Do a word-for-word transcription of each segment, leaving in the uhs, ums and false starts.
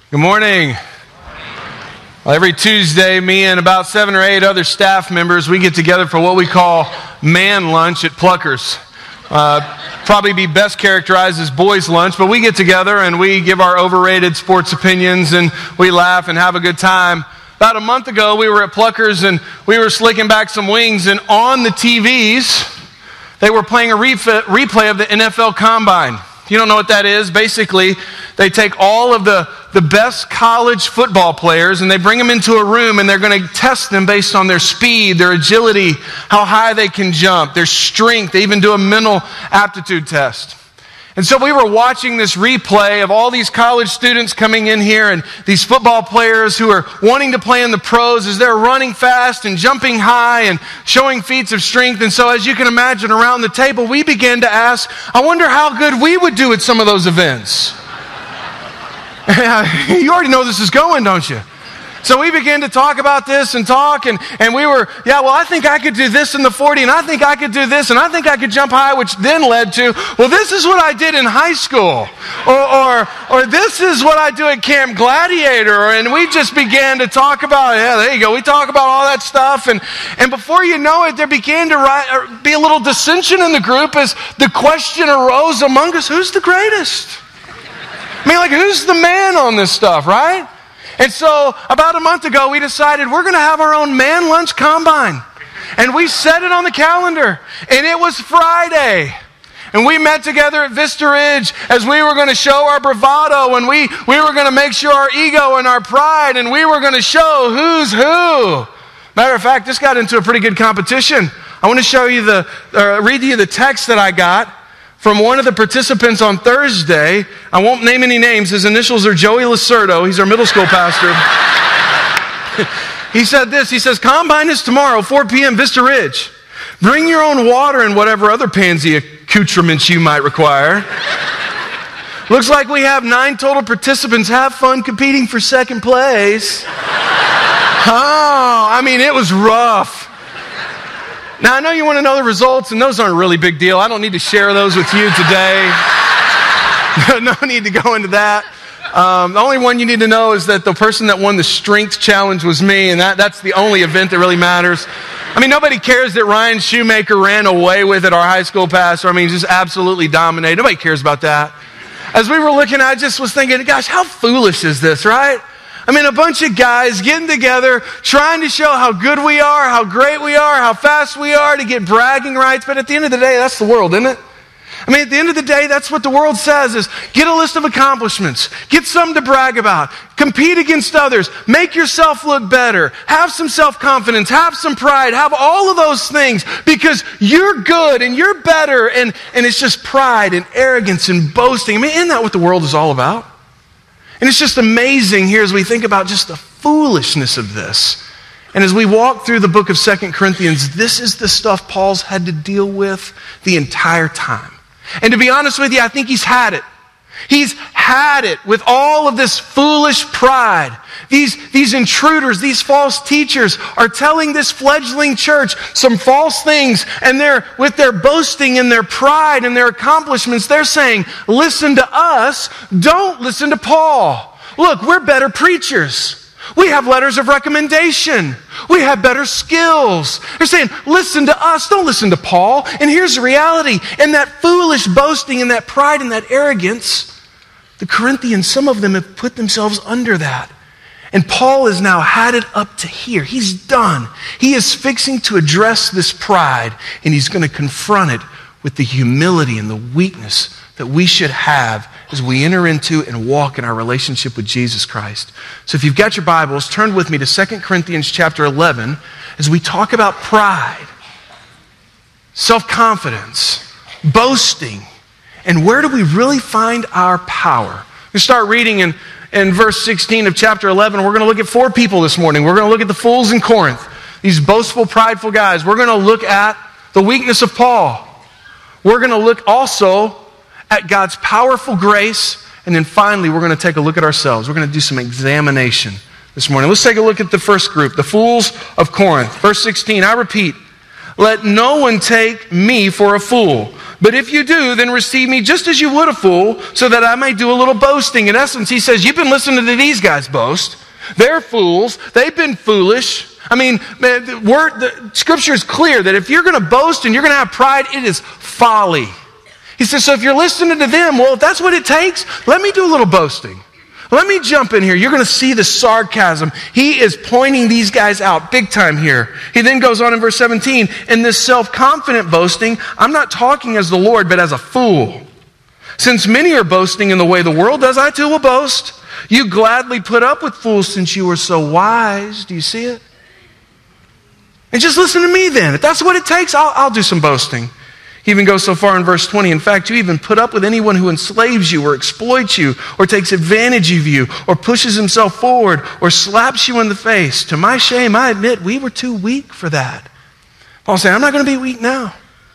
Good morning. Well, every Tuesday, me and about seven or eight other staff members, we get together for what we call man lunch at Pluckers. Uh, probably be best characterized as boys lunch, but we get together and we give our overrated sports opinions and we laugh and have a good time. About a month ago, we were at Pluckers and we were slicking back some wings, and on the T Vs, they were playing a ref- replay of the N F L Combine. If you don't know what that is, basically, they take all of the, the best college football players and they bring them into a room and they're going to test them based on their speed, their agility, how high they can jump, their strength. They even do a mental aptitude test. And so we were watching this replay of all these college students coming in here and these football players who are wanting to play in the pros as they're running fast and jumping high and showing feats of strength. And so as you can imagine, around the table, we began to ask, I wonder how good we would do at some of those events. You already know this is going, don't you? So we began to talk about this and talk, and, and we were, yeah, well, I think I could do this in the forty, and I think I could do this, and I think I could jump high, which then led to, well, this is what I did in high school, or, or, or this is what I do at Camp Gladiator, and we just began to talk about, yeah, there you go, we talk about all that stuff, and, and before you know it, there began to ri- be a little dissension in the group as the question arose among us, who's the greatest? I mean, like, who's the man on this stuff, right? And so about a month ago, we decided we're going to have our own man lunch combine. And we set it on the calendar. And it was Friday. And we met together at Vista Ridge as we were going to show our bravado. And we, we were going to make sure our ego and our pride. And we were going to show who's who. Matter of fact, this got into a pretty good competition. I want to show you the, uh, read to you the text that I got from one of the participants on Thursday. I won't name any names. His initials are Joey Lacerdo. He's our middle school pastor. He said this. He says, Combine is tomorrow, four p.m., Vista Ridge. Bring your own water and whatever other pansy accoutrements you might require. Looks like we have nine total participants. Have fun competing for second place. Oh, I mean, it was rough. Now, I know you want to know the results, and those aren't a really big deal. I don't need to share those with you today. No need to go into that. Um, the only one you need to know is that the person that won the strength challenge was me, and that, that's the only event that really matters. I mean, nobody cares that Ryan Shoemaker ran away with it, our high school pastor. I mean, just absolutely dominated. Nobody cares about that. As we were looking, I just was thinking, gosh, how foolish is this, right? I mean, a bunch of guys getting together, trying to show how good we are, how great we are, how fast we are to get bragging rights. But at the end of the day, that's the world, isn't it? I mean, at the end of the day, that's what the world says is get a list of accomplishments, get something to brag about, compete against others, make yourself look better, have some self-confidence, have some pride, have all of those things because you're good and you're better. And, and it's just pride and arrogance and boasting. I mean, isn't that what the world is all about? And it's just amazing here as we think about just the foolishness of this. And as we walk through the book of Second Corinthians, this is the stuff Paul's had to deal with the entire time. And to be honest with you, I think he's had it. He's had it with all of this foolish pride. These, these intruders, these false teachers are telling this fledgling church some false things, and they're, with their boasting and their pride and their accomplishments, they're saying, listen to us, don't listen to Paul. Look, we're better preachers. We have letters of recommendation. We have better skills. They're saying, listen to us, don't listen to Paul. And here's the reality. In that foolish boasting and that pride and that arrogance, the Corinthians, some of them have put themselves under that. And Paul has now had it up to here. He's done. He is fixing to address this pride, and he's going to confront it with the humility and the weakness that we should have as we enter into and walk in our relationship with Jesus Christ. So if you've got your Bibles, turn with me to Second Corinthians chapter eleven as we talk about pride, self-confidence, boasting, and where do we really find our power? We start reading in, in verse sixteen of chapter eleven. We're going to look at four people this morning. We're going to look at the fools in Corinth, these boastful, prideful guys. We're going to look at the weakness of Paul. We're going to look also at God's powerful grace. And then finally, we're going to take a look at ourselves. We're going to do some examination this morning. Let's take a look at the first group, the fools of Corinth. Verse sixteen, I repeat, let no one take me for a fool. But if you do, then receive me just as you would a fool, so that I may do a little boasting. In essence, he says, you've been listening to these guys boast. They're fools. They've been foolish. I mean, the word, the scripture is clear that if you're going to boast and you're going to have pride, it is folly. He says, so if you're listening to them, well, if that's what it takes, let me do a little boasting. Let me jump in here. You're going to see the sarcasm. He is pointing these guys out big time here. He then goes on in verse seventeen, in this self-confident boasting, I'm not talking as the Lord, but as a fool. Since many are boasting in the way the world does, I too will boast. You gladly put up with fools since you were so wise. Do you see it? And just listen to me then. If that's what it takes, I'll, I'll do some boasting. He even goes so far in verse twenty. In fact, you even put up with anyone who enslaves you or exploits you or takes advantage of you or pushes himself forward or slaps you in the face. To my shame, I admit we were too weak for that. Paul's saying, I'm not going to be weak now.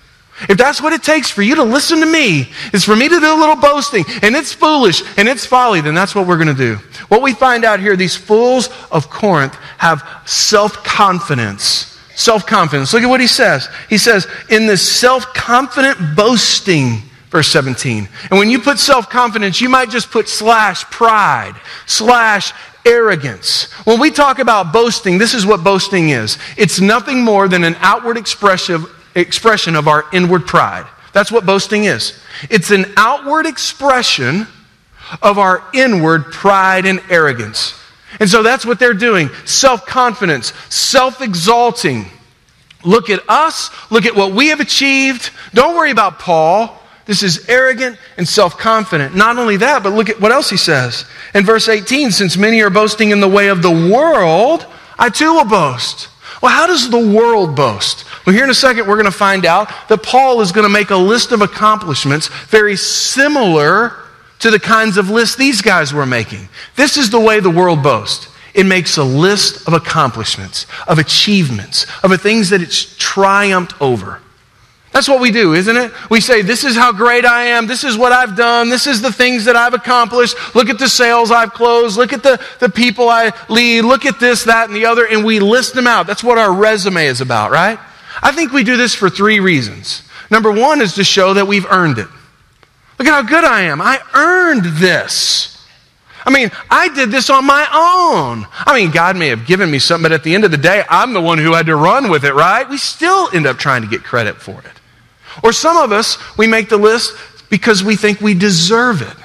If that's what it takes for you to listen to me, is for me to do a little boasting, and it's foolish and it's folly, then that's what we're going to do. What we find out here, these fools of Corinth have self-confidence. Self-confidence. Look at what he says. He says, in this self-confident boasting, verse seventeen. And when you put self-confidence, you might just put slash pride, slash arrogance. When we talk about boasting, this is what boasting is. It's nothing more than an outward expression, expression of our inward pride. That's what boasting is. It's an outward expression of our inward pride and arrogance. And so that's what they're doing. Self-confidence, self-exalting. Look at us. Look at what we have achieved. Don't worry about Paul. This is arrogant and self-confident. Not only that, but look at what else he says. In verse eighteen, since many are boasting in the way of the world, I too will boast. Well, how does the world boast? Well, here in a second, we're going to find out that Paul is going to make a list of accomplishments very similar to the kinds of lists these guys were making. This is the way the world boasts. It makes a list of accomplishments, of achievements, of the things that it's triumphed over. That's what we do, isn't it? We say, this is how great I am. This is what I've done. This is the things that I've accomplished. Look at the sales I've closed. Look at the, the people I lead. Look at this, that, and the other. And we list them out. That's what our resume is about, right? I think we do this for three reasons. Number one is to show that we've earned it. Look at how good I am. I earned this. I mean, I did this on my own. I mean, God may have given me something, but at the end of the day, I'm the one who had to run with it, right? We still end up trying to get credit for it. Or some of us, we make the list because we think we deserve it.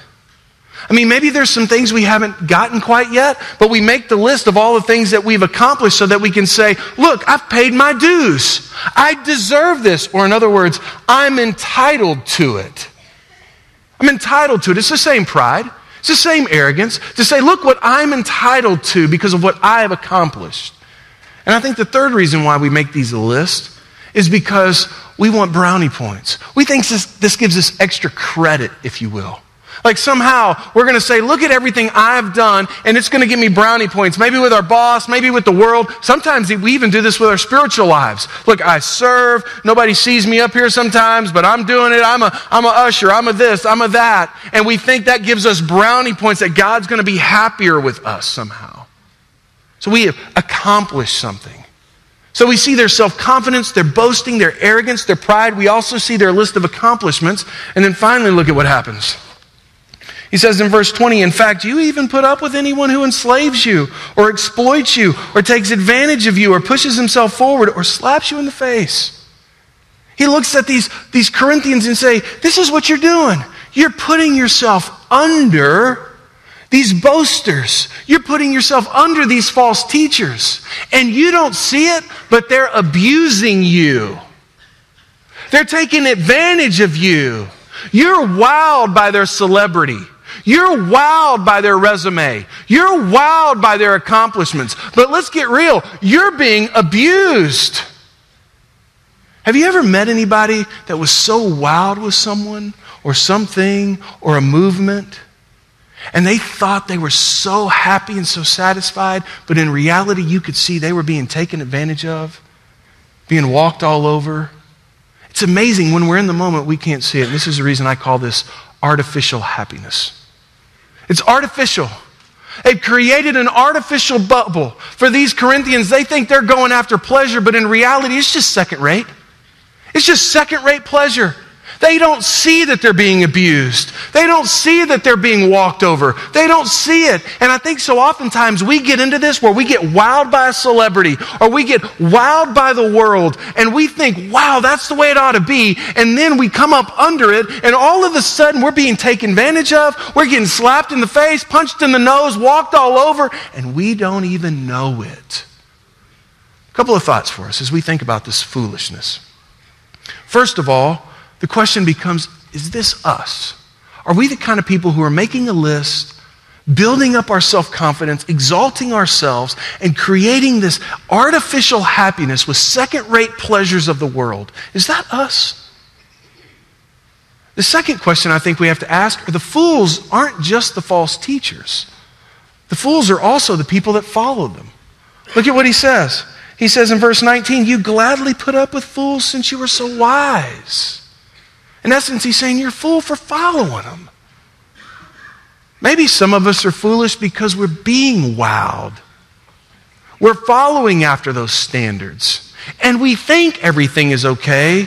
I mean, maybe there's some things we haven't gotten quite yet, but we make the list of all the things that we've accomplished so that we can say, look, I've paid my dues. I deserve this. Or in other words, I'm entitled to it. I'm entitled to it. It's the same pride. It's the same arrogance to say, look what I'm entitled to because of what I have accomplished. And I think the third reason why we make these lists is because we want brownie points. We think this, this gives us extra credit, if you will. Like somehow we're going to say, look at everything I've done, and it's going to give me brownie points. Maybe with our boss, maybe with the world. Sometimes we even do this with our spiritual lives. Look, I serve. Nobody sees me up here sometimes, but I'm doing it. I'm a, I'm a usher. I'm a this. I'm a that. And we think that gives us brownie points, that God's going to be happier with us somehow. So we have accomplished something. So we see their self-confidence, their boasting, their arrogance, their pride. We also see their list of accomplishments. And then finally, look at what happens. He says in verse twenty, in fact, you even put up with anyone who enslaves you or exploits you or takes advantage of you or pushes himself forward or slaps you in the face. He looks at these, these Corinthians and say, this is what you're doing. You're putting yourself under these boasters. You're putting yourself under these false teachers. And you don't see it, but they're abusing you. They're taking advantage of you. You're wowed by their celebrity. You're wowed by their resume. You're wowed by their accomplishments. But let's get real. You're being abused. Have you ever met anybody that was so wowed with someone or something or a movement, and they thought they were so happy and so satisfied, but in reality you could see they were being taken advantage of, being walked all over? It's amazing when we're in the moment we can't see it. And this is the reason I call this artificial happiness. It's artificial. They've created an artificial bubble for these Corinthians. They think they're going after pleasure, but in reality it's just second rate. It's just second-rate pleasure. They don't see that they're being abused. They don't see that they're being walked over. They don't see it. And I think so oftentimes we get into this where we get wowed by a celebrity or we get wowed by the world and we think, wow, that's the way it ought to be. And then we come up under it and all of a sudden we're being taken advantage of. We're getting slapped in the face, punched in the nose, walked all over, and we don't even know it. A couple of thoughts for us as we think about this foolishness. First of all, the question becomes, is this us? Are we the kind of people who are making a list, building up our self-confidence, exalting ourselves, and creating this artificial happiness with second-rate pleasures of the world? Is that us? The second question I think we have to ask are the fools aren't just the false teachers. The fools are also the people that follow them. Look at what he says. He says in verse nineteen, you gladly put up with fools since you were so wise. In essence, he's saying you're a fool for following them. Maybe some of us are foolish because we're being wowed. We're following after those standards. And we think everything is okay.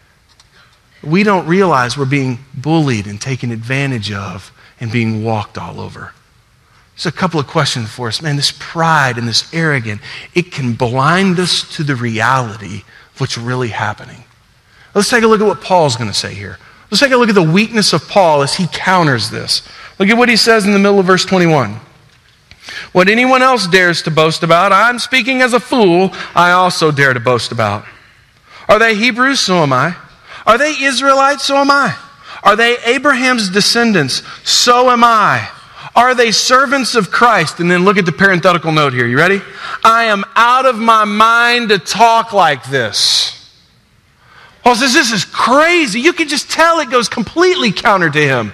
We don't realize we're being bullied and taken advantage of and being walked all over. There's a couple of questions for us. Man, this pride and this arrogance, it can blind us to the reality of what's really happening. Let's take a look at what Paul's going to say here. Let's take a look at the weakness of Paul as he counters this. Look at what he says in the middle of verse twenty-one. What anyone else dares to boast about, I'm speaking as a fool, I also dare to boast about. Are they Hebrews? So am I. Are they Israelites? So am I. Are they Abraham's descendants? So am I. Are they servants of Christ? And then look at the parenthetical note here. You ready? I am out of my mind to talk like this. Paul says, this is crazy. You can just tell it goes completely counter to him.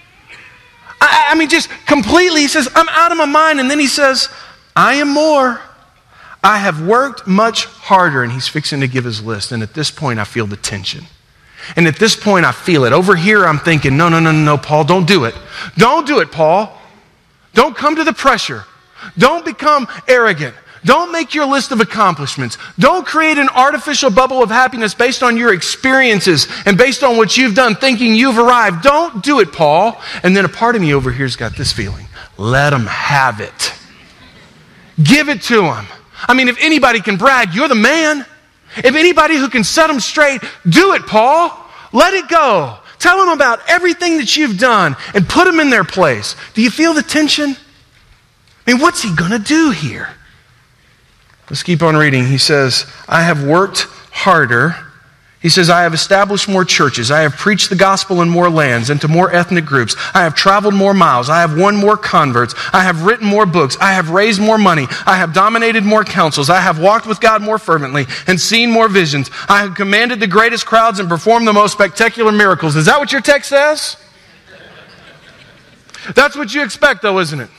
I, I mean, just completely. He says, I'm out of my mind. And then he says, I am more. I have worked much harder. And he's fixing to give his list. And at this point, I feel the tension. And at this point, I feel it. Over here, I'm thinking, no, no, no, no, no, Paul, don't do it. Don't do it, Paul. Don't come to the pressure. Don't become arrogant. Don't make your list of accomplishments. Don't create an artificial bubble of happiness based on your experiences and based on what you've done, thinking you've arrived. Don't do it, Paul. And then a part of me over here's got this feeling. Let them have it. Give it to them. I mean, if anybody can brag, you're the man. If anybody who can set them straight, do it, Paul. Let it go. Tell them about everything that you've done and put them in their place. Do you feel the tension? I mean, what's he going to do here? Let's keep on reading. He says, I have worked harder. He says, I have established more churches. I have preached the gospel in more lands and to more ethnic groups. I have traveled more miles. I have won more converts. I have written more books. I have raised more money. I have dominated more councils. I have walked with God more fervently and seen more visions. I have commanded the greatest crowds and performed the most spectacular miracles. Is that what your text says? That's what you expect, though, isn't it?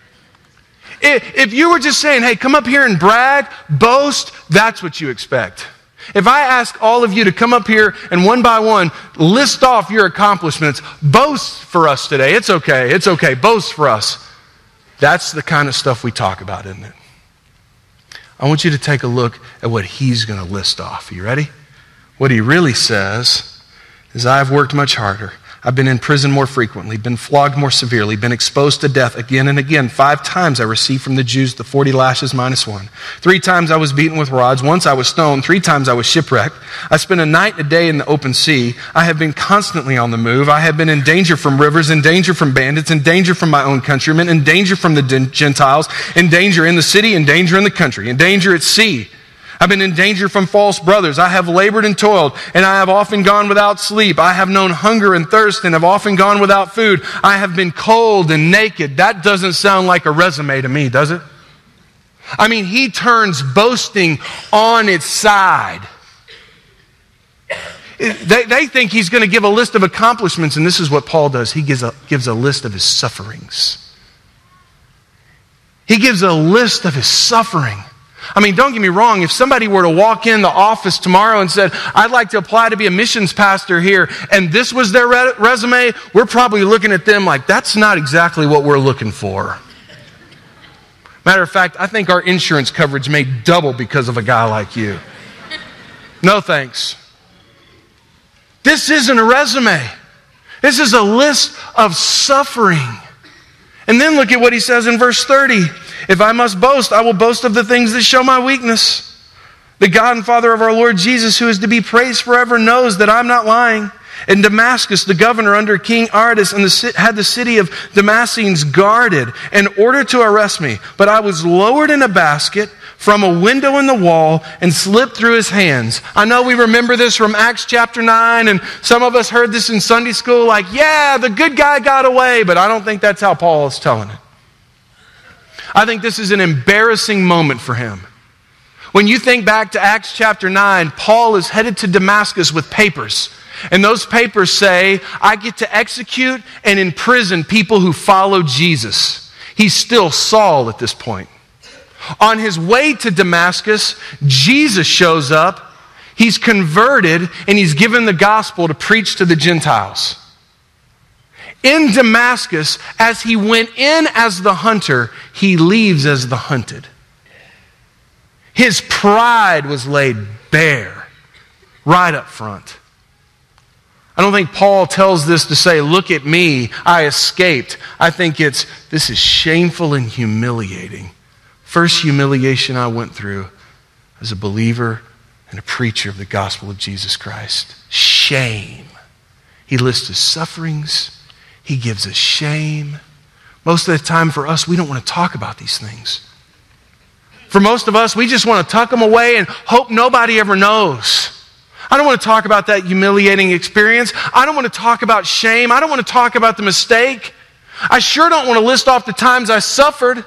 If you were just saying, hey, come up here and brag, boast, that's what you expect. If I ask all of you to come up here and one by one list off your accomplishments, boast for us today. It's okay. It's okay. Boast for us. That's the kind of stuff we talk about, isn't it? I want you to take a look at what he's going to list off. Are you ready? What he really says is, I've worked much harder. I've been in prison more frequently, been flogged more severely, been exposed to death again and again. Five times I received from the Jews the forty lashes minus one. Three times I was beaten with rods. Once I was stoned. Three times I was shipwrecked. I spent a night and a day in the open sea. I have been constantly on the move. I have been in danger from rivers, in danger from bandits, in danger from my own countrymen, in danger from the Gentiles, in danger in the city, in danger in the country, in danger at sea. I've been in danger from false brothers. I have labored and toiled, and I have often gone without sleep. I have known hunger and thirst and have often gone without food. I have been cold and naked. That doesn't sound like a resume to me, does it? I mean, he turns boasting on its side. They, they think he's going to give a list of accomplishments, and this is what Paul does. He gives a, gives a list of his sufferings. He gives a list of his suffering. I mean, don't get me wrong. If somebody were to walk in the office tomorrow and said, I'd like to apply to be a missions pastor here, and this was their re- resume, we're probably looking at them like, that's not exactly what we're looking for. Matter of fact, I think our insurance coverage may double because of a guy like you. No thanks. This isn't a resume. This is a list of suffering. And then look at what he says in verse thirty. If I must boast, I will boast of the things that show my weakness. The God and Father of our Lord Jesus, who is to be praised forever, knows that I'm not lying. In Damascus, the governor under King Aretas and the, had the city of Damascenes guarded in order to arrest me. But I was lowered in a basket from a window in the wall and slipped through his hands. I know we remember this from Acts chapter nine, and some of us heard this in Sunday school, like, yeah, the good guy got away, but I don't think that's how Paul is telling it. I think this is an embarrassing moment for him. When you think back to Acts chapter nine, Paul is headed to Damascus with papers. And those papers say, I get to execute and imprison people who follow Jesus. He's still Saul at this point. On his way to Damascus, Jesus shows up. He's converted and he's given the gospel to preach to the Gentiles. In Damascus, as he went in as the hunter, he leaves as the hunted. His pride was laid bare right up front. I don't think Paul tells this to say, look at me, I escaped. I think it's, this is shameful and humiliating. First humiliation I went through as a believer and a preacher of the gospel of Jesus Christ. Shame. He lists his sufferings. He gives us shame. Most of the time for us, we don't want to talk about these things. For most of us, we just want to tuck them away and hope nobody ever knows. I don't want to talk about that humiliating experience. I don't want to talk about shame. I don't want to talk about the mistake. I sure don't want to list off the times I suffered.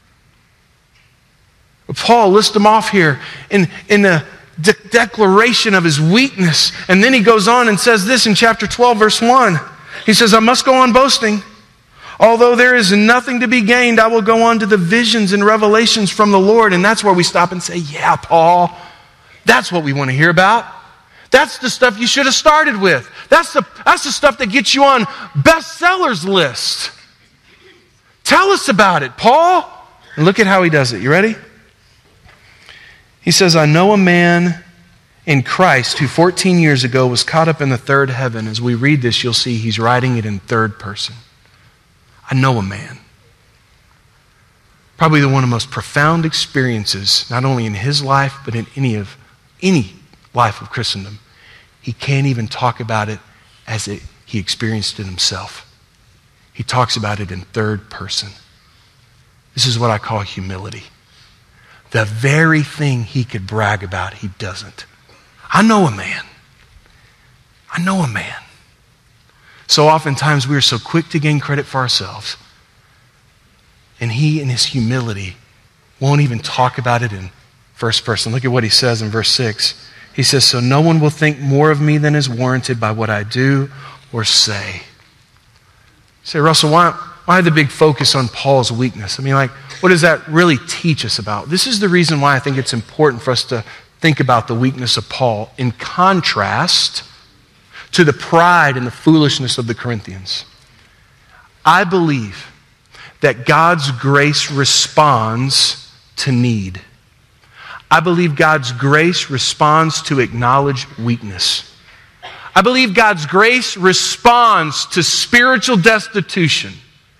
But Paul lists them off here in, in the de- declaration of his weakness. And then he goes on and says this in chapter twelve, verse one. He says, I must go on boasting. Although there is nothing to be gained, I will go on to the visions and revelations from the Lord. And that's where we stop and say, yeah, Paul, that's what we want to hear about. That's the stuff you should have started with. That's the, that's the stuff that gets you on bestsellers list. Tell us about it, Paul. And look at how he does it. You ready? He says, I know a man in Christ who fourteen years ago was caught up in the third heaven. As we read this, you'll see he's writing it in third person. I know a man. Probably the one of the most profound experiences, not only in his life, but in any of any life of Christendom. He can't even talk about it as it, he experienced it himself. He talks about it in third person. This is what I call humility. The very thing he could brag about, he doesn't. I know a man. I know a man. So oftentimes we are so quick to gain credit for ourselves. And he, in his humility, won't even talk about it in first person. Look at what he says in verse six. He says, so no one will think more of me than is warranted by what I do or say. You say, Russell, why, why the big focus on Paul's weakness? I mean, like, what does that really teach us about? This is the reason why I think it's important for us to think about the weakness of Paul in contrast to the pride and the foolishness of the Corinthians. I believe that God's grace responds to need. I believe God's grace responds to acknowledged weakness. I believe God's grace responds to spiritual destitution.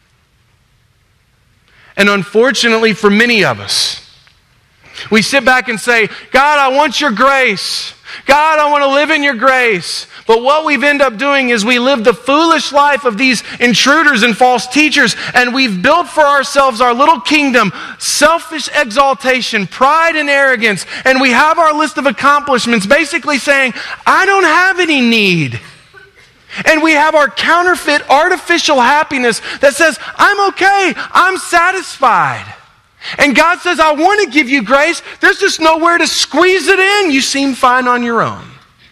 And unfortunately for many of us, we sit back and say, God, I want your grace. God, I want to live in your grace. But what we've ended up doing is we live the foolish life of these intruders and false teachers, and we've built for ourselves our little kingdom, selfish exaltation, pride and arrogance, and we have our list of accomplishments basically saying, I don't have any need. And we have our counterfeit artificial happiness that says, I'm okay, I'm satisfied. And God says, I want to give you grace. There's just nowhere to squeeze it in. You seem fine on your own.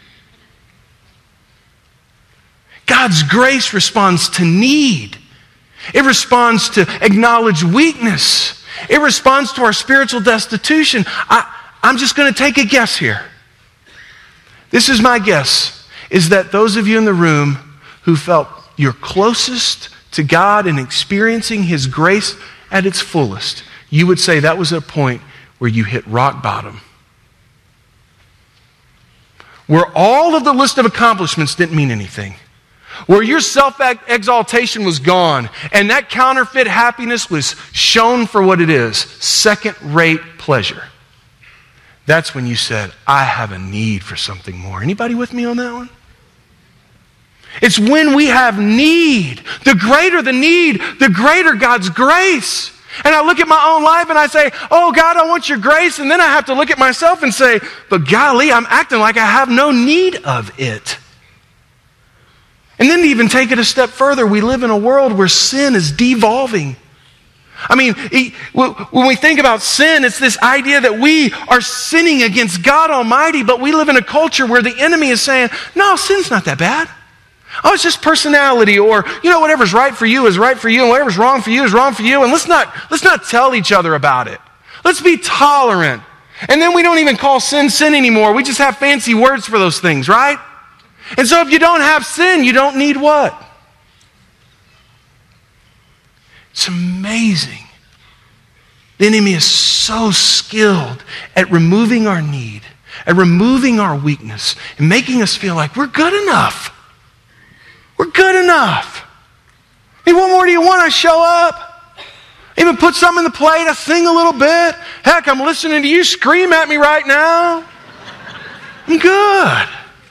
God's grace responds to need. It responds to acknowledged weakness. It responds to our spiritual destitution. I, I'm just going to take a guess here. This is my guess, is that those of you in the room who felt you're closest to God and experiencing His grace at its fullest, you would say that was a point where you hit rock bottom. where all of the list of accomplishments didn't mean anything, where your self-exaltation was gone, and that counterfeit happiness was shown for what it is, second-rate pleasure. That's when you said, I have a need for something more. Anybody with me on that one? It's when we have need. The greater the need, the greater God's grace. And I look at my own life and I say, oh God, I want your grace. And then I have to look at myself and say, but golly, I'm acting like I have no need of it. And then to even take it a step further, we live in a world where sin is devolving. I mean, when we think about sin, it's this idea that we are sinning against God Almighty, but we live in a culture where the enemy is saying, no, sin's not that bad. Oh, it's just personality, or, you know, whatever's right for you is right for you, and whatever's wrong for you is wrong for you, and let's not, let's not tell each other about it. Let's be tolerant. And then we don't even call sin sin anymore. We just have fancy words for those things, right? And so if you don't have sin, you don't need what? It's amazing. The enemy is so skilled at removing our need, at removing our weakness, and making us feel like we're good enough. We're good enough. Hey, what more do you want? I show up. Even put something in the plate. I sing a little bit. Heck, I'm listening to you scream at me right now. I'm good.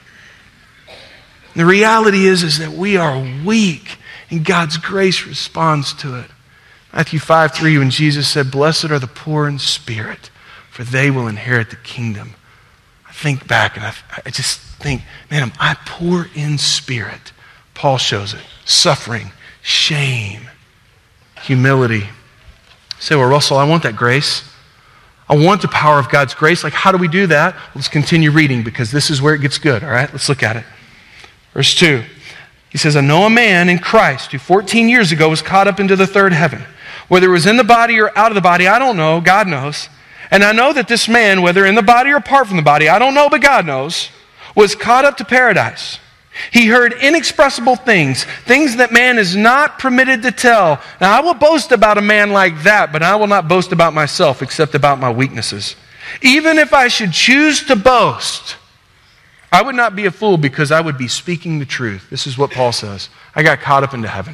And the reality is, is that we are weak, and God's grace responds to it. Matthew five three, when Jesus said, blessed are the poor in spirit, for they will inherit the kingdom. I think back and I, I just think, man, am I poor in spirit? Paul shows it. Suffering, shame, humility. You say, well, Russell, I want that grace. I want the power of God's grace. Like, how do we do that? Let's continue reading, because this is where it gets good, all right? Let's look at it. Verse two. He says, I know a man in Christ who fourteen years ago was caught up into the third heaven. Whether it was in the body or out of the body, I don't know. God knows. And I know that this man, whether in the body or apart from the body, I don't know, but God knows, was caught up to paradise. He heard inexpressible things, things that man is not permitted to tell. Now, I will boast about a man like that, but I will not boast about myself except about my weaknesses. Even if I should choose to boast, I would not be a fool, because I would be speaking the truth. This is what Paul says. I got caught up into heaven.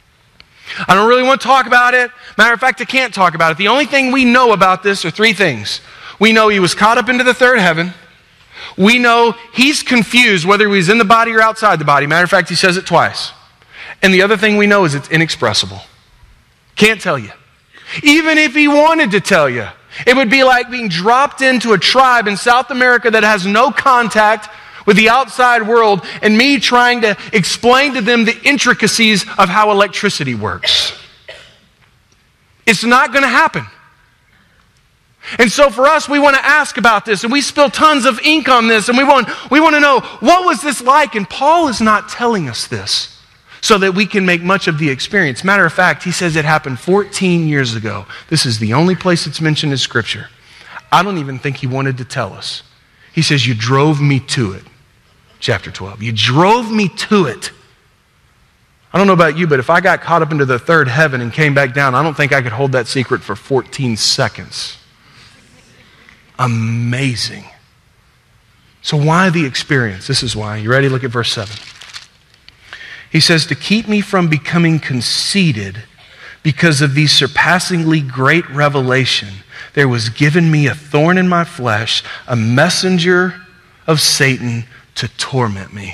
I don't really want to talk about it. Matter of fact, I can't talk about it. The only thing we know about this are three things. We know he was caught up into the third heaven. We know he's confused whether he was in the body or outside the body. Matter of fact, he says it twice. And the other thing we know is it's inexpressible. Can't tell you. Even if he wanted to tell you, it would be like being dropped into a tribe in South America that has no contact with the outside world, and me trying to explain to them the intricacies of how electricity works. It's not going to happen. And so for us, we want to ask about this, and we spill tons of ink on this, and we want, we want to know, what was this like? And Paul is not telling us this so that we can make much of the experience. Matter of fact, he says it happened fourteen years ago. This is the only place it's mentioned in Scripture. I don't even think he wanted to tell us. He says, you drove me to it. Chapter twelve. You drove me to it. I don't know about you, but if I got caught up into the third heaven and came back down, I don't think I could hold that secret for fourteen seconds. Amazing. So why the experience? This is why. You ready? Look at verse seven. He says, to keep me from becoming conceited because of the surpassingly great revelation, there was given me a thorn in my flesh, a messenger of Satan to torment me.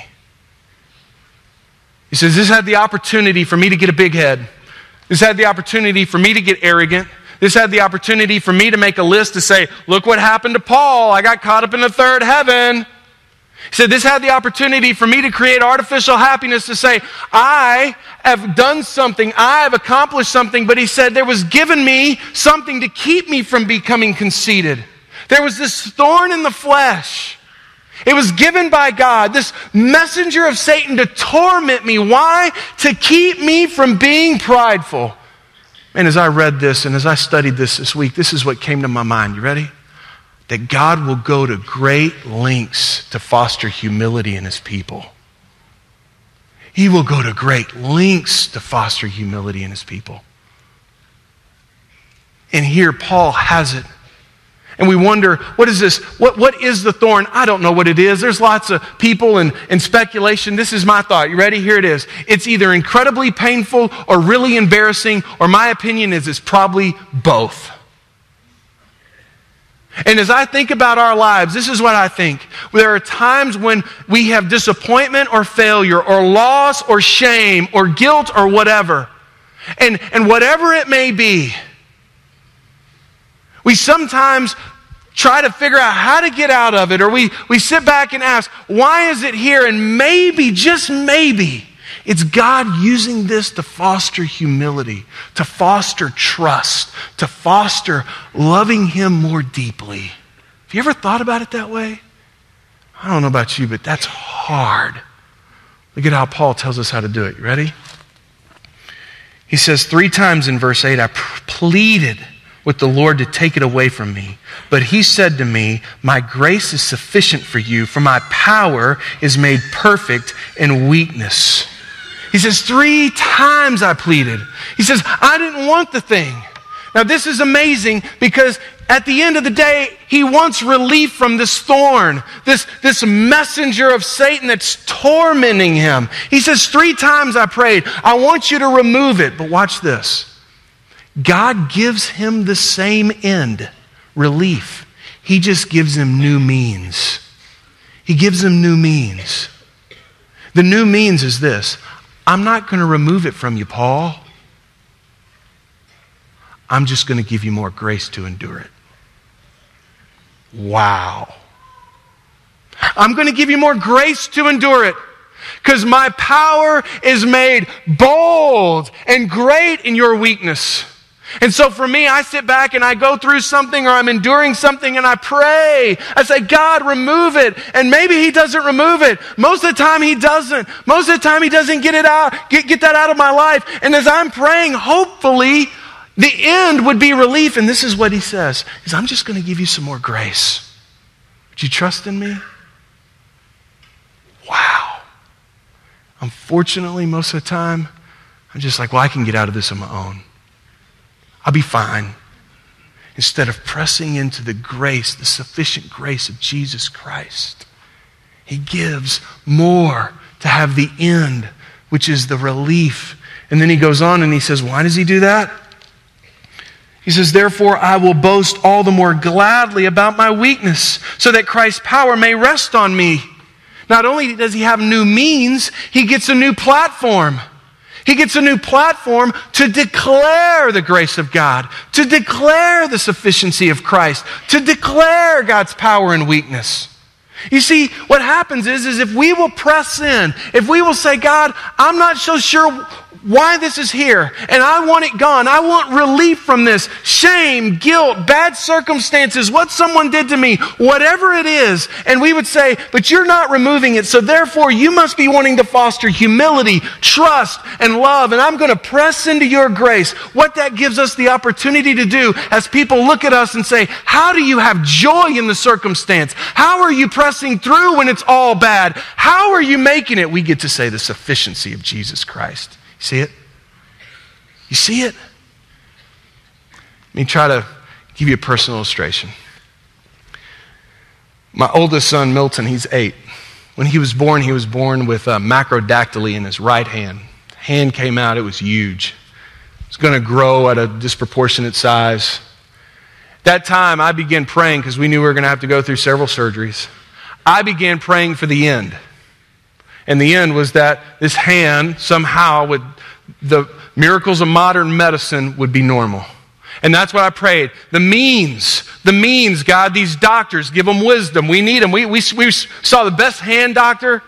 He says, this had the opportunity for me to get a big head. This had the opportunity for me to get arrogant. This had the opportunity for me to make a list to say, look what happened to Paul. I got caught up in the third heaven. He said, this had the opportunity for me to create artificial happiness, to say, I have done something, I have accomplished something, but he said there was given me something to keep me from becoming conceited. There was this thorn in the flesh. It was given by God, this messenger of Satan to torment me. Why? To keep me from being prideful. And as I read this and as I studied this this week, this is what came to my mind. You ready? That God will go to great lengths to foster humility in his people. He will go to great lengths to foster humility in his people. And here Paul has it. And we wonder, what is this? What, what is the thorn? I don't know what it is. There's lots of people and, and speculation. This is my thought. You ready? Here it is. It's either incredibly painful or really embarrassing, or my opinion is it's probably both. And as I think about our lives, this is what I think. There are times when we have disappointment or failure or loss or shame or guilt or whatever. And, and whatever it may be, we sometimes try to figure out how to get out of it, or we, we sit back and ask, why is it here? And maybe, just maybe, it's God using this to foster humility, to foster trust, to foster loving Him more deeply. Have you ever thought about it that way? I don't know about you, but that's hard. Look at how Paul tells us how to do it. You ready? He says three times in verse eight, I pleaded with the Lord to take it away from me. But He said to me, my grace is sufficient for you, for my power is made perfect in weakness. He says, three times I pleaded. He says, I didn't want the thing. Now this is amazing because at the end of the day, He wants relief from this thorn, this, this messenger of Satan that's tormenting him. He says, three times I prayed, I want you to remove it. But watch this. God gives him the same end, relief. He just gives him new means. He gives him new means. The new means is this. I'm not going to remove it from you, Paul. I'm just going to give you more grace to endure it. Wow. I'm going to give you more grace to endure it because my power is made bold and great in your weakness. And so for me, I sit back and I go through something or I'm enduring something and I pray. I say, God, remove it. And maybe He doesn't remove it. Most of the time He doesn't. Most of the time He doesn't get it out, get, get that out of my life. And as I'm praying, hopefully the end would be relief. And this is what He says. He says, I'm just going to give you some more grace. Would you trust in me? Wow. Unfortunately, most of the time, I'm just like, well, I can get out of this on my own. I'll be fine. Instead of pressing into the grace, the sufficient grace of Jesus Christ, He gives more to have the end, which is the relief. And then He goes on and He says, why does He do that? He says, therefore I will boast all the more gladly about my weakness, so that Christ's power may rest on me. Not only does He have new means, He gets a new platform. He gets a new platform to declare the grace of God, to declare the sufficiency of Christ, to declare God's power and weakness. You see, what happens is, is if we will press in, if we will say, God, I'm not so sure why this is here, and I want it gone. I want relief from this. Shame, guilt, bad circumstances, what someone did to me, whatever it is. And we would say, but you're not removing it, so therefore you must be wanting to foster humility, trust, and love. And I'm going to press into your grace. What that gives us the opportunity to do as people look at us and say, how do you have joy in the circumstance? How are you pressing through when it's all bad? How are you making it? We get to say the sufficiency of Jesus Christ. You see it? You see it? Let me try to give you a personal illustration. My oldest son, Milton, he's eight. When he was born, he was born with a macrodactyly in his right hand. Hand came out, it was huge. It was going to grow at a disproportionate size. That time, I began praying because we knew we were going to have to go through several surgeries. I began praying for the end. And the end was that this hand somehow, with the miracles of modern medicine, would be normal. And that's what I prayed. The means, the means, God, these doctors, give them wisdom. We need them. We, we, we saw the best hand doctor.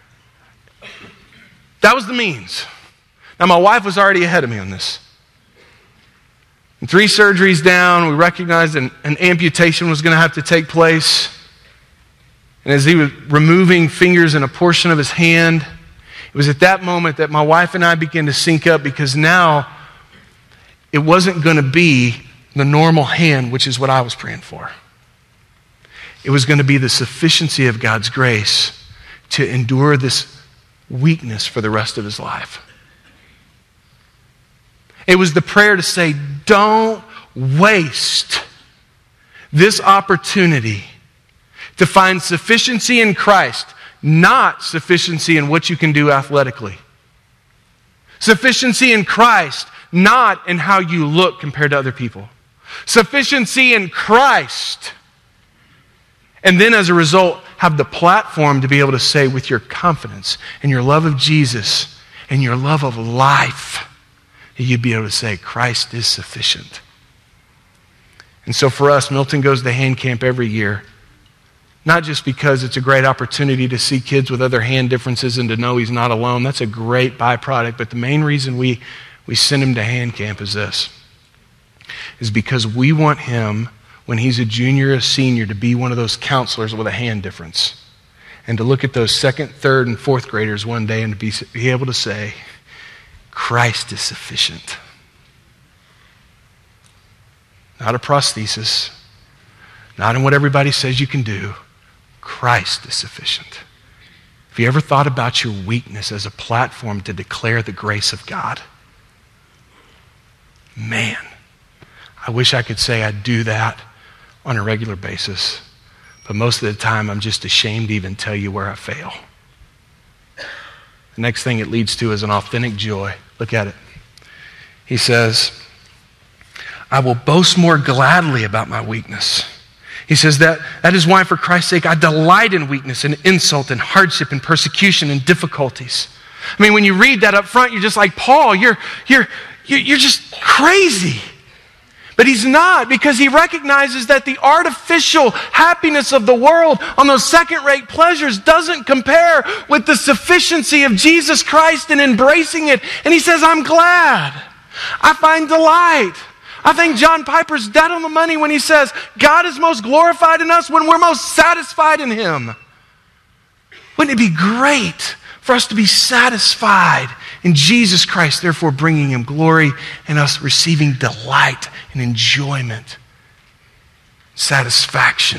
That was the means. Now, my wife was already ahead of me on this. And three surgeries down, we recognized an, an amputation was going to have to take place. And as he was removing fingers and a portion of his hand, it was at that moment that my wife and I began to sync up, because now it wasn't going to be the normal hand, which is what I was praying for. It was going to be the sufficiency of God's grace to endure this weakness for the rest of his life. It was the prayer to say, don't waste this opportunity to find sufficiency in Christ, not sufficiency in what you can do athletically. Sufficiency in Christ, not in how you look compared to other people. Sufficiency in Christ. And then as a result, have the platform to be able to say with your confidence and your love of Jesus and your love of life, that you'd be able to say, Christ is sufficient. And so for us, Milton goes to hand camp every year, not just because it's a great opportunity to see kids with other hand differences and to know he's not alone. That's a great byproduct. But the main reason we, we send him to hand camp is this, is because we want him, when he's a junior or a senior, to be one of those counselors with a hand difference. And to look at those second, third, and fourth graders one day and to be, be able to say, Christ is sufficient. Not a prosthesis, not in what everybody says you can do. Christ is sufficient. Have you ever thought about your weakness as a platform to declare the grace of God? Man, I wish I could say I do that on a regular basis, but most of the time I'm just ashamed to even tell you where I fail. The next thing it leads to is an authentic joy. Look at it. He says, I will boast more gladly about my weakness. He says that that is why, for Christ's sake, I delight in weakness and insult and hardship and persecution and difficulties. I mean, when you read that up front, you're just like, Paul, you're, you're, you're just crazy. But he's not, because he recognizes that the artificial happiness of the world on those second-rate pleasures doesn't compare with the sufficiency of Jesus Christ and embracing it. And he says, I'm glad. I find delight. I think John Piper's dead on the money when he says, God is most glorified in us when we're most satisfied in him. Wouldn't it be great for us to be satisfied in Jesus Christ, therefore bringing him glory and us receiving delight and enjoyment, satisfaction?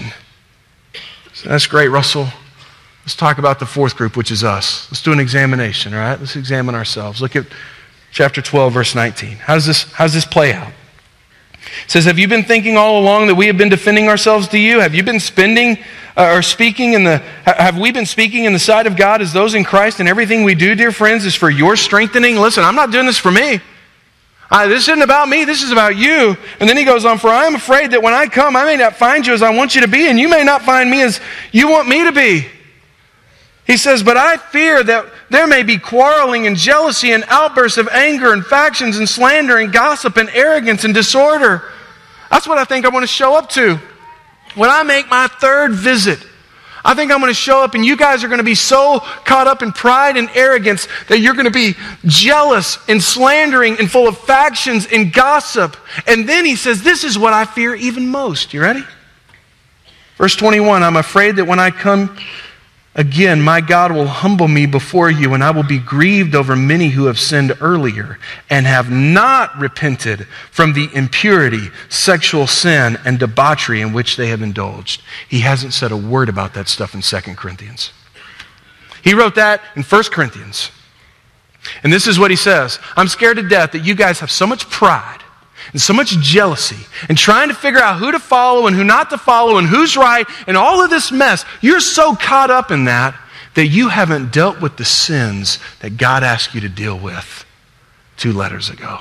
So that's great, Russell. Let's talk about the fourth group, which is us. Let's do an examination, all right? Let's examine ourselves. Look at chapter twelve, verse nineteen. How does this, how does this play out? It says, have you been thinking all along that we have been defending ourselves to you? Have you been spending uh, or speaking in the, have we been speaking in the sight of God as those in Christ, and everything we do, dear friends, is for your strengthening? Listen, I'm not doing this for me. Uh, this isn't about me. This is about you. And then he goes on, for I am afraid that when I come, I may not find you as I want you to be, and you may not find me as you want me to be. He says, but I fear that there may be quarreling and jealousy and outbursts of anger and factions and slander and gossip and arrogance and disorder. That's what I think I want to show up to. When I make my third visit, I think I'm going to show up and you guys are going to be so caught up in pride and arrogance that you're going to be jealous and slandering and full of factions and gossip. And then he says, this is what I fear even most. You ready? Verse twenty-one, I'm afraid that when I come again, my God will humble me before you, and I will be grieved over many who have sinned earlier and have not repented from the impurity, sexual sin, and debauchery in which they have indulged. He hasn't said a word about that stuff in Second Corinthians. He wrote that in First Corinthians. And this is what he says. I'm scared to death that you guys have so much pride and so much jealousy and trying to figure out who to follow and who not to follow and who's right and all of this mess. You're so caught up in that that you haven't dealt with the sins that God asked you to deal with two letters ago.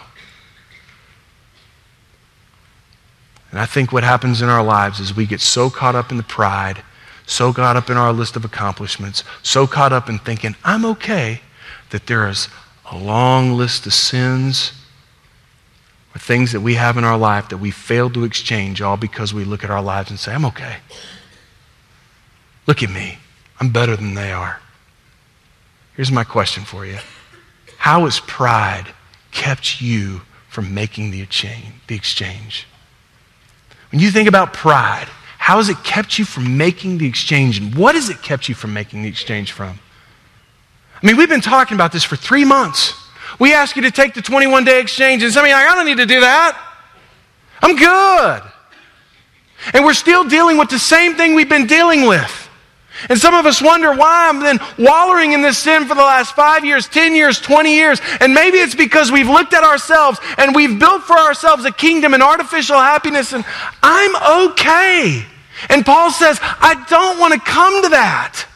And I think what happens in our lives is we get so caught up in the pride, so caught up in our list of accomplishments, so caught up in thinking, I'm okay, that there is a long list of sins or things that we have in our life that we failed to exchange, all because we look at our lives and say, I'm okay. Look at me. I'm better than they are. Here's my question for you. How has pride kept you from making the exchange? When you think about pride, how has it kept you from making the exchange? And what has it kept you from making the exchange from? I mean, we've been talking about this for three months. We ask you to take the twenty-one day exchange, and some of you are like, I don't need to do that. I'm good. And we're still dealing with the same thing we've been dealing with. And some of us wonder why I'm then wallowing in this sin for the last five years, ten years, twenty years. And maybe it's because we've looked at ourselves and we've built for ourselves a kingdom and artificial happiness, and I'm okay. And Paul says, I don't want to come to that.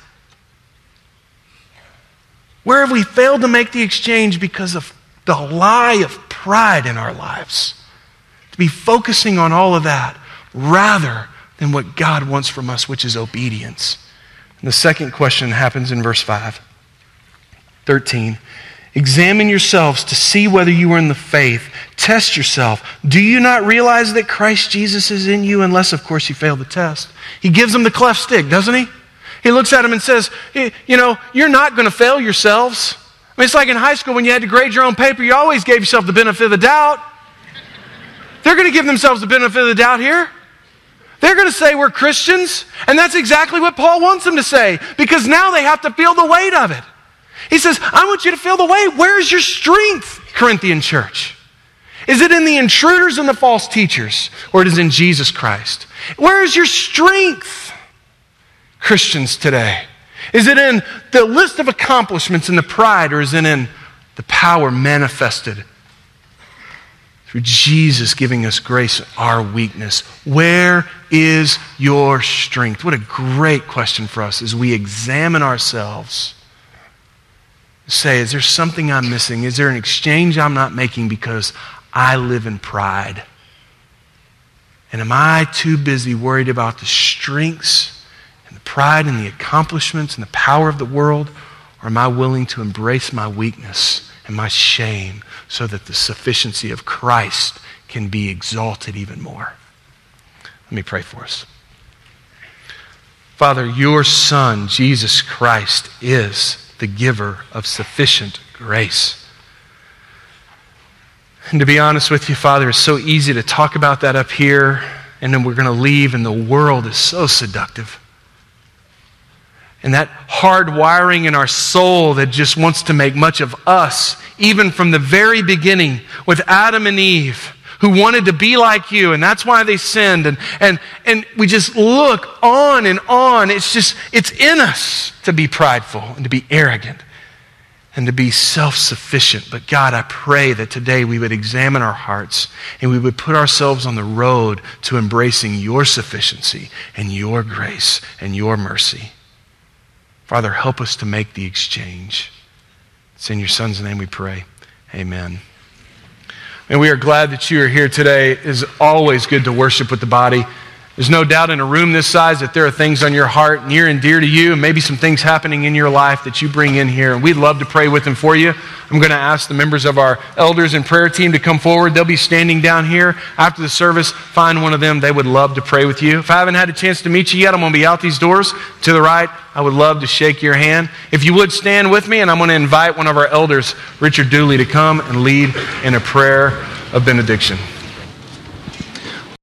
Where have we failed to make the exchange because of the lie of pride in our lives? To be focusing on all of that rather than what God wants from us, which is obedience. And the second question happens in verse five. thirteen. Examine yourselves to see whether you are in the faith. Test yourself. Do you not realize that Christ Jesus is in you, unless, of course, you fail the test? He gives them the cleft stick, doesn't he? He looks at them and says, you know, you're not going to fail yourselves. I mean, it's like in high school when you had to grade your own paper, you always gave yourself the benefit of the doubt. They're going to give themselves the benefit of the doubt here. They're going to say we're Christians, and that's exactly what Paul wants them to say, because now they have to feel the weight of it. He says, I want you to feel the weight. Where's your strength, Corinthian church? Is it in the intruders and the false teachers, or it is in Jesus Christ? Where is your strength, Christians today? Is it in the list of accomplishments and the pride, or is it in the power manifested through Jesus giving us grace in our weakness? Where is your strength? What a great question for us as we examine ourselves. Say, is there something I'm missing? Is there an exchange I'm not making because I live in pride? And am I too busy worried about the strengths and the pride and the accomplishments and the power of the world? Or am I willing to embrace my weakness and my shame so that the sufficiency of Christ can be exalted even more? Let me pray for us. Father, your Son, Jesus Christ, is the giver of sufficient grace. And to be honest with you, Father, it's so easy to talk about that up here, and then we're going to leave, and the world is so seductive. And that hard wiring in our soul that just wants to make much of us, even from the very beginning with Adam and Eve, who wanted to be like you, and that's why they sinned. And, and, and we just look on and on. It's just, it's in us to be prideful and to be arrogant and to be self-sufficient. But God, I pray that today we would examine our hearts and we would put ourselves on the road to embracing your sufficiency and your grace and your mercy. Father, help us to make the exchange. It's in your Son's name we pray. Amen. And we are glad that you are here today. It is always good to worship with the body. There's no doubt in a room this size that there are things on your heart near and dear to you, and maybe some things happening in your life that you bring in here. And we'd love to pray with them for you. I'm going to ask the members of our elders and prayer team to come forward. They'll be standing down here after the service. Find one of them. They would love to pray with you. If I haven't had a chance to meet you yet, I'm going to be out these doors to the right. I would love to shake your hand. If you would stand with me, and I'm going to invite one of our elders, Richard Dooley, to come and lead in a prayer of benediction.